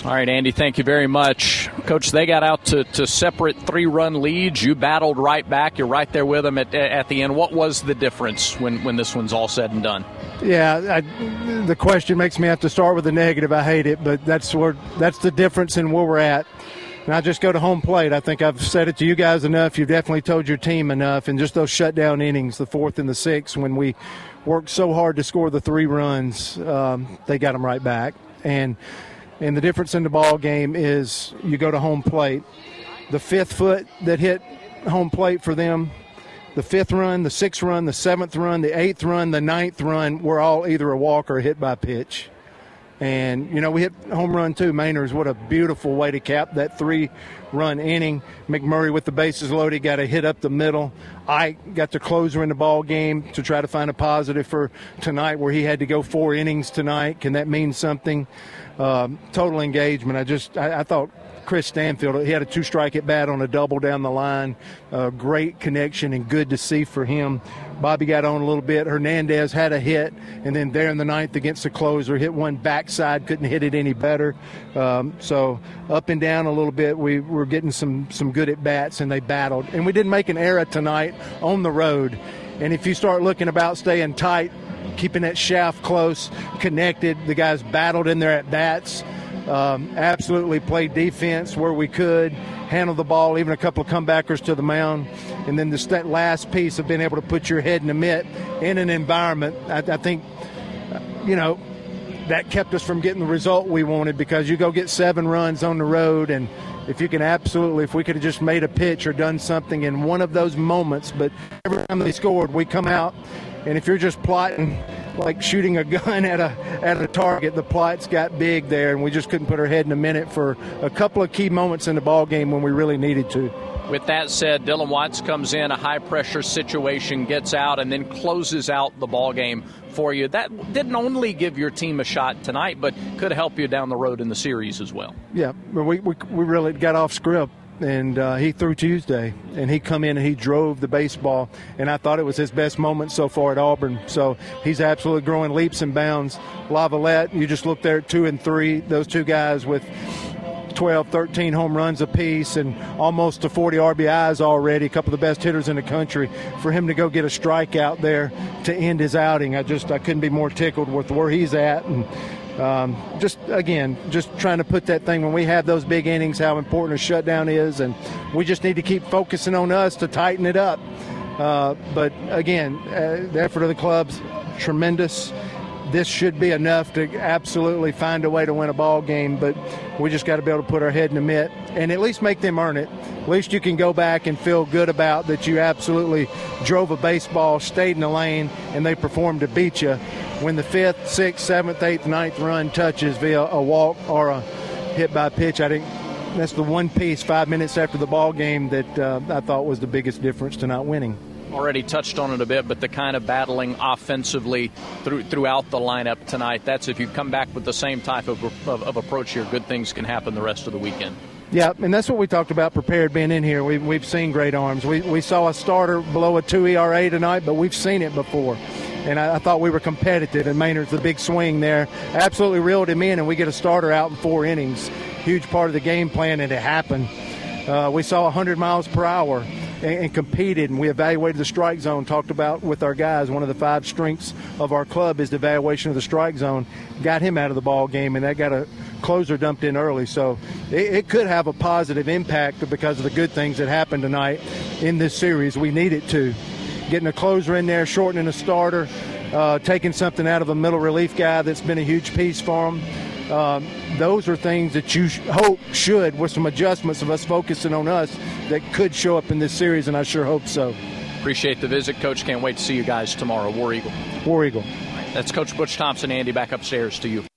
All right, Andy, thank you very much. Coach, they got out to separate 3-run leads. You battled right back. You're right there with them at the end. What was the difference when this one's all said and done? Yeah, the question makes me have to start with the negative. I hate it, but that's the difference in where we're at. And I just go to home plate. I think I've said it to you guys enough. You've definitely told your team enough. And just those shutdown innings, the 4th and the 6th, when we worked so hard to score the 3 runs, they got them right back. And the difference in the ball game is you go to home plate. The 5th foot that hit home plate for them, the 5th run, the 6th run, the 7th run, the 8th run, the 9th run were all either a walk or a hit by pitch. And, we hit home run too. Mainers, what a beautiful way to cap that 3-run inning. McMurray with the bases loaded got a hit up the middle. I got the closer in the ball game to try to find a positive for tonight where he had to go 4 innings tonight. Can that mean something? Total engagement. I thought Chris Stanfield, he had a 2-strike at bat on a double down the line. Great connection and good to see for him. Bobby got on a little bit. Hernandez had a hit, and then there in the 9th against the closer, hit one backside, couldn't hit it any better. So up and down a little bit, we were getting some good at-bats, and they battled. And we didn't make an error tonight on the road. And if you start looking about staying tight, keeping that shaft close, connected, the guys battled in their at-bats. Absolutely played defense where we could, handle the ball, even a couple of comebackers to the mound. And then that last piece of being able to put your head in the mitt in an environment, I think, that kept us from getting the result we wanted, because you go get 7 runs on the road, and if we could have just made a pitch or done something in one of those moments, but every time they scored, we come out, and if you're just plotting like shooting a gun at a target, the plots got big there, and we just couldn't put our head in a minute for a couple of key moments in the ball game when we really needed to. With that said, Dylan Watts comes in, a high-pressure situation, gets out, and then closes out the ball game for you. That didn't only give your team a shot tonight, but could help you down the road in the series as well. Yeah, we really got off script, and he threw Tuesday, and he come in and he drove the baseball, and I thought it was his best moment so far at Auburn. So he's absolutely growing leaps and bounds. Lavalette, you just look there at 2 and 3, those 2 guys with 12, 13 home runs apiece and almost to 40 RBIs already, a couple of the best hitters in the country. For him to go get a strikeout there to end his outing, I couldn't be more tickled with where he's at. And just trying to put that thing when we have those big innings, how important a shutdown is, and we just need to keep focusing on us to tighten it up. But again, the effort of the club's tremendous. This should be enough to absolutely find a way to win a ball game, but we just got to be able to put our head in the mitt and at least make them earn it. At least you can go back and feel good about that you absolutely drove a baseball, stayed in the lane, and they performed to beat you. When the 5th, 6th, 7th, 8th, 9th run touches via a walk or a hit by pitch, I think that's the one piece 5 minutes after the ball game that I thought was the biggest difference to not winning. Already touched on it a bit, but the kind of battling offensively throughout the lineup tonight, that's if you come back with the same type of approach here, good things can happen the rest of the weekend. Yeah, and that's what we talked about prepared being in here. We've seen great arms. We saw a starter below a 2 ERA tonight, but we've seen it before. And I thought we were competitive, and Maynard's the big swing there. Absolutely reeled him in, and we get a starter out in 4 innings. Huge part of the game plan, and it happened. We saw 100 miles per hour and competed, and we evaluated the strike zone, talked about with our guys. One of the 5 strengths of our club is the evaluation of the strike zone. Got him out of the ball game, and that got a closer dumped in early. So it could have a positive impact because of the good things that happened tonight in this series. We need it to. Getting a closer in there, shortening a starter, taking something out of a middle relief guy that's been a huge piece for him. Those are things that you hope should, with some adjustments of us focusing on us, that could show up in this series, and I sure hope so. Appreciate the visit, Coach. Can't wait to see you guys tomorrow. War Eagle. War Eagle. That's Coach Butch Thompson. Andy, back upstairs to you.